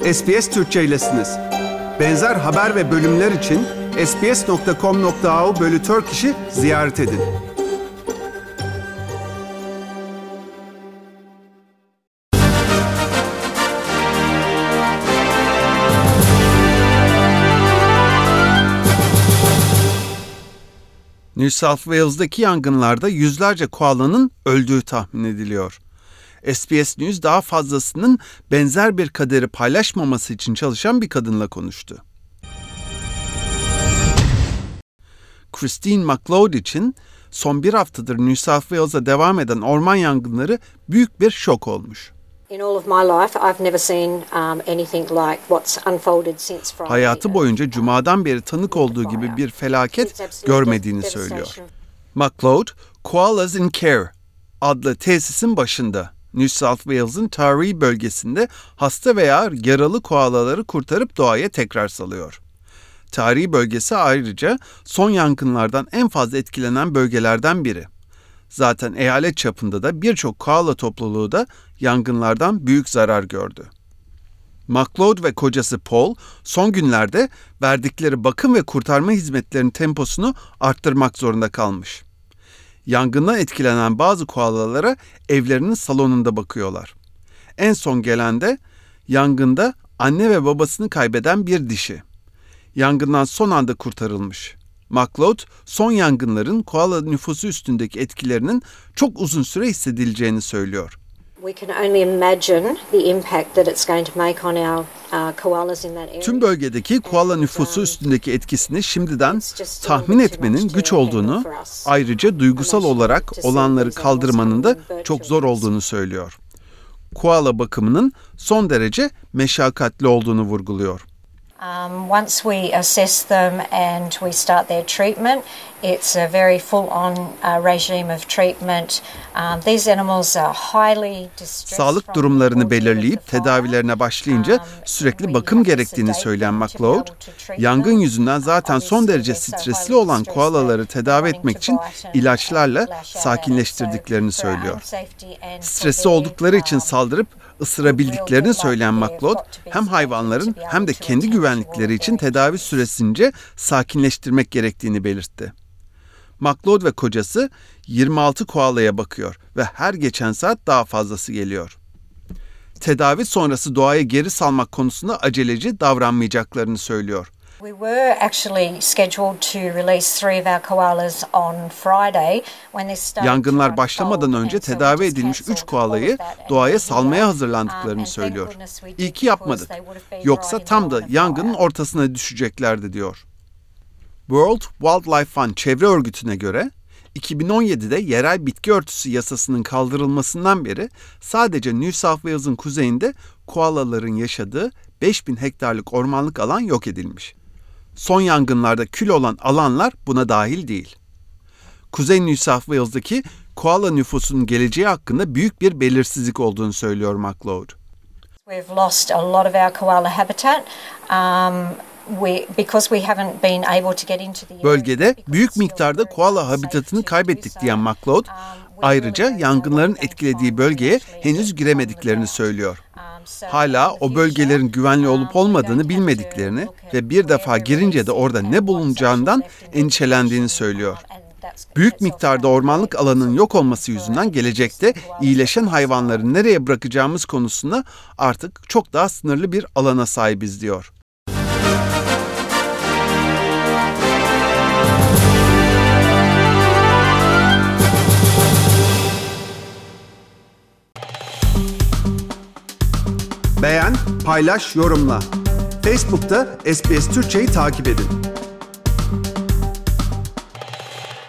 SBS Türkçe'ylesiniz. Benzer haber ve bölümler için sbs.com.au/Turkish'i ziyaret edin. New South Wales'daki yangınlarda yüzlerce koalanın öldüğü tahmin ediliyor. SBS News daha fazlasının benzer bir kaderi paylaşmaması için çalışan bir kadınla konuştu. Christine McLeod için son bir haftadır New South Wales'a devam eden orman yangınları büyük bir şok olmuş. Hayatı boyunca Cuma'dan beri tanık olduğu gibi bir felaket görmediğini söylüyor. McLeod, Koalas in Care adlı tesisin başında New South Wales'ın tarihi bölgesinde hasta veya yaralı koalaları kurtarıp doğaya tekrar salıyor. Tarihi bölgesi ayrıca son yangınlardan en fazla etkilenen bölgelerden biri. Zaten eyalet çapında da birçok koala topluluğu da yangınlardan büyük zarar gördü. McLeod ve kocası Paul son günlerde verdikleri bakım ve kurtarma hizmetlerinin temposunu arttırmak zorunda kalmış. Yangından etkilenen bazı koalalara evlerinin salonunda bakıyorlar. En son gelen de yangında anne ve babasını kaybeden bir dişi. Yangından son anda kurtarılmış. McLeod, son yangınların koala nüfusu üstündeki etkilerinin çok uzun süre hissedileceğini söylüyor. Tüm bölgedeki koala nüfusu üstündeki etkisini şimdiden tahmin etmenin güç olduğunu, ayrıca duygusal olarak olanları kaldırmanın da çok zor olduğunu söylüyor. Koala bakımının son derece meşakkatli olduğunu vurguluyor. Once we assess them and we start their treatment, it's a very full-on regime of treatment. These animals are highly distressed. Sağlık durumlarını belirleyip tedavilerine başlayınca sürekli bakım gerektiğini söyleyen McLeod, yangın yüzünden zaten son derece stresli olan koalaları tedavi etmek için ilaçlarla sakinleştirdiklerini söylüyor. Stresli oldukları için saldırıp ısırabildiklerini söyleyen McLeod, hem hayvanların hem de kendi güvenlikleri için tedavi süresince sakinleştirmek gerektiğini belirtti. McLeod ve kocası 26 koalaya bakıyor ve her geçen saat daha fazlası geliyor. Tedavi sonrası doğaya geri salmak konusunda aceleci davranmayacaklarını söylüyor. We were actually scheduled to release 3 of our koalas on Friday when they started. Yangınlar başlamadan önce tedavi edilmiş 3 koalayı doğaya salmaya hazırlandıklarını söylüyor. İyi ki yapmadık. Yoksa tam da yangının ortasına düşeceklerdi diyor. World Wildlife Fund çevre örgütüne göre 2017'de yerel bitki örtüsü yasasının kaldırılmasından beri sadece New South Wales'ın kuzeyinde koalaların yaşadığı 5000 hektarlık ormanlık alan yok edilmiş. Son yangınlarda kül olan alanlar buna dahil değil. Kuzey New South Wales'daki koala nüfusunun geleceği hakkında büyük bir belirsizlik olduğunu söylüyor McLeod. We've lost a lot of our koala habitat. Bölgede büyük miktarda koala habitatını kaybettik diyen McLeod, ayrıca yangınların etkilediği bölgeye henüz giremediklerini söylüyor. Hala o bölgelerin güvenli olup olmadığını bilmediklerini ve bir defa girince de orada ne bulunacağından endişelendiğini söylüyor. Büyük miktarda ormanlık alanın yok olması yüzünden gelecekte iyileşen hayvanları nereye bırakacağımız konusunda artık çok daha sınırlı bir alana sahibiz diyor. Beğen, paylaş, yorumla. Facebook'ta SBS Türkçe'yi takip edin.